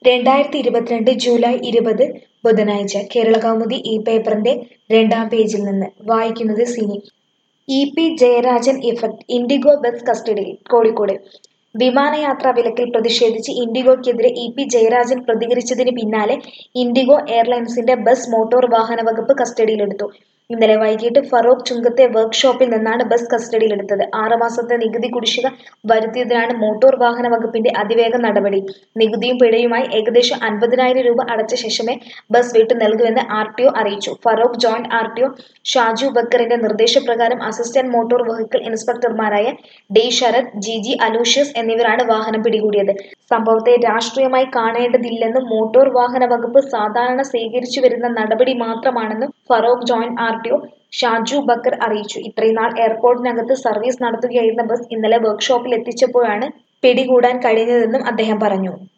2022 July 20 ബുധനാഴ്ച കേരളകൗമുദി ഈ പേപ്പറിന്റെ 2-ാം പേജിൽ നിന്ന് വായിക്കുന്നത് Sini. E P. Jayarajan effect IndiGo bus കസ്റ്റഡിയിൽ കോഴിക്കോട് വിമാനയാത്രാ വിലക്കിൽ പ്രതിഷേധിച്ച് ഇൻഡിഗോയ്ക്കെതിരെ ഇ.പി. ജയരാജൻ പ്രതികരിച്ചതിന് പിന്നാലെ ഇൻഡിഗോ എയർലൈൻസിന്റെ ബസ് മോട്ടോർ വാഹന വകുപ്പ് കസ്റ്റഡിയിലെടുത്തു. ഇന്നലെ വൈകിട്ട് ഫറോക്ക് ചുങ്കത്തെ വർക്ക്ഷോപ്പിൽ നിന്നാണ് ബസ് കസ്റ്റഡിയിലെടുത്തത്. 6 മാസത്തെ നികുതി കുടിശ്ശിക വരുത്തിയതിനാണ് മോട്ടോർ വാഹന വകുപ്പിന്റെ അതിവേഗ നടപടി. നികുതിയും പിഴയുമായി ഏകദേശം 50,000 രൂപ അടച്ച ശേഷമേ ബസ് വിട്ടു നൽകൂവെന്ന് ആർ.ടി.ഒ അറിയിച്ചു. ഫറോക്ക് ജോയിന്റ് ആർ.ടി.ഒ ഷാജു ബക്കറിന്റെ നിർദ്ദേശപ്രകാരം അസിസ്റ്റന്റ് മോട്ടോർ വെഹിക്കിൾ ഇൻസ്പെക്ടർമാരായ ഡി ശരത്, ജി അലൂഷ്യസ് എന്നിവരാണ് വാഹനം പിടികൂടിയത്. സംഭവത്തെ രാഷ്ട്രീയമായി കാണേണ്ടതില്ലെന്നും മോട്ടോർ വാഹന വകുപ്പ് സാധാരണ സ്വീകരിച്ചു വരുന്ന നടപടി മാത്രമാണെന്നും ഫറോക്ക് ജോയിന്റ് ആർ.ടി.ഒ ഷാജു ബക്കർ അറിയിച്ചു. ഇത്രയും നാൾ എയർപോർട്ടിനകത്ത് സർവീസ് നടത്തുകയായിരുന്ന ബസ് ഇന്നലെ വർക്ക്ഷോപ്പിൽ എത്തിച്ചപ്പോഴാണ് പിടികൂടാൻ കഴിഞ്ഞതെന്നും അദ്ദേഹം പറഞ്ഞു.